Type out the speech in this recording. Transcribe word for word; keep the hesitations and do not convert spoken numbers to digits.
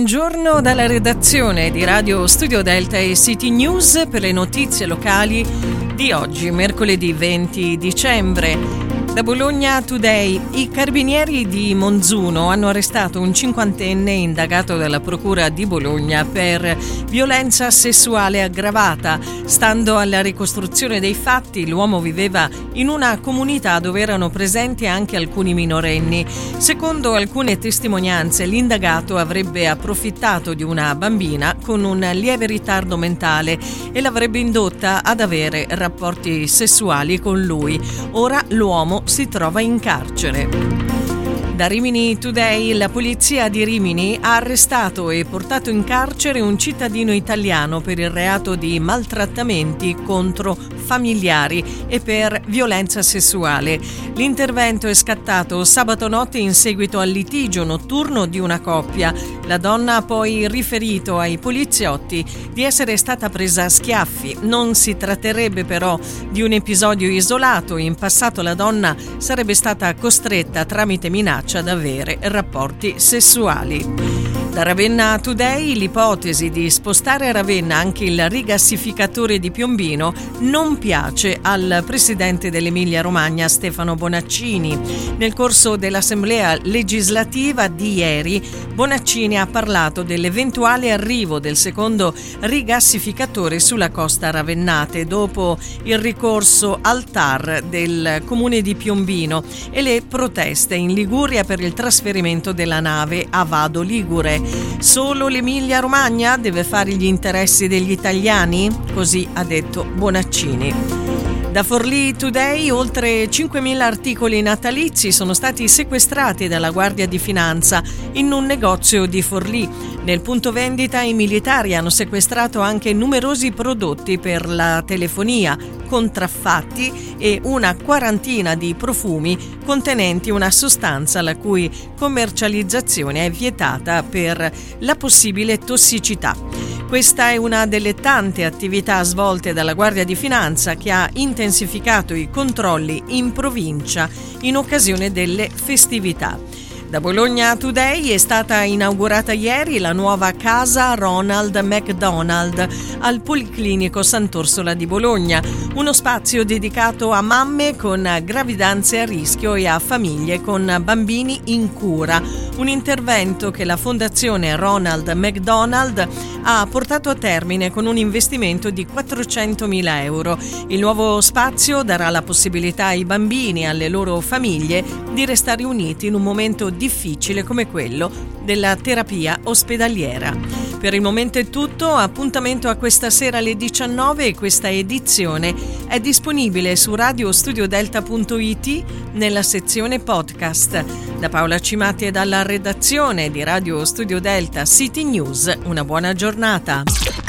buongiorno dalla redazione di Radio Studio Delta e City News per le notizie locali di oggi, mercoledì venti dicembre. Da Bologna Today, i carabinieri di Monzuno hanno arrestato un cinquantenne indagato dalla Procura di Bologna per violenza sessuale aggravata. Stando alla ricostruzione dei fatti, l'uomo viveva in una comunità dove erano presenti anche alcuni minorenni. Secondo alcune testimonianze, l'indagato avrebbe approfittato di una bambina con un lieve ritardo mentale e l'avrebbe indotta ad avere rapporti sessuali con lui. Ora l'uomo si trova in carcere. Da Rimini Today, la polizia di Rimini ha arrestato e portato in carcere un cittadino italiano per il reato di maltrattamenti contro familiari e per violenza sessuale. L'intervento è scattato sabato notte in seguito al litigio notturno di una coppia. La donna ha poi riferito ai poliziotti di essere stata presa a schiaffi. Non si tratterebbe però di un episodio isolato. In passato la donna sarebbe stata costretta tramite minaccia ad avere rapporti sessuali. Da Ravenna Today, l'ipotesi di spostare a Ravenna anche il rigassificatore di Piombino non piace al presidente dell'Emilia-Romagna Stefano Bonaccini. Nel corso dell'assemblea legislativa di ieri, Bonaccini ha parlato dell'eventuale arrivo del secondo rigassificatore sulla costa ravennate dopo il ricorso al T A R del comune di Piombino e le proteste in Liguria per il trasferimento della nave a Vado Ligure. Solo l'Emilia-Romagna deve fare gli interessi degli italiani? Così ha detto Bonaccini. Da Forlì Today, oltre cinquemila articoli natalizi sono stati sequestrati dalla Guardia di Finanza in un negozio di Forlì. Nel punto vendita i militari hanno sequestrato anche numerosi prodotti per la telefonia, contraffatti e una quarantina di profumi contenenti una sostanza la cui commercializzazione è vietata per la possibile tossicità. Questa è una delle tante attività svolte dalla Guardia di Finanza che ha intensificato i controlli in provincia in occasione delle festività. Da Bologna Today è stata inaugurata ieri la nuova casa Ronald McDonald al Policlinico Sant'Orsola di Bologna, uno spazio dedicato a mamme con gravidanze a rischio e a famiglie con bambini in cura, un intervento che la Fondazione Ronald McDonald ha portato a termine con un investimento di quattrocentomila euro. Il nuovo spazio darà la possibilità ai bambini e alle loro famiglie di restare uniti in un momento difficile come quello della terapia ospedaliera. Per il momento è tutto, appuntamento a questa sera alle diciannove e questa edizione è disponibile su radiostudiodelta punto it nella sezione podcast. Da Paola Cimatti e dalla redazione di Radio Studio Delta City News, una buona giornata.